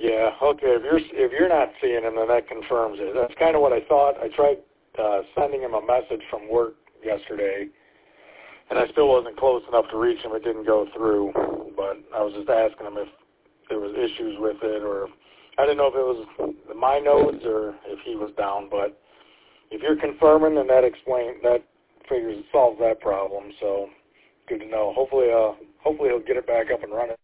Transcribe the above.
Yeah. Okay. If you're not seeing him, then that confirms it. That's kind of what I thought. I tried sending him a message from work yesterday, and I still wasn't close enough to reach him. It didn't go through, but I was just asking him if there was issues with it, or I didn't know if it was my notes or if he was down. But if you're confirming, then that solves that problem. So good to know. Hopefully he'll get it back up and running.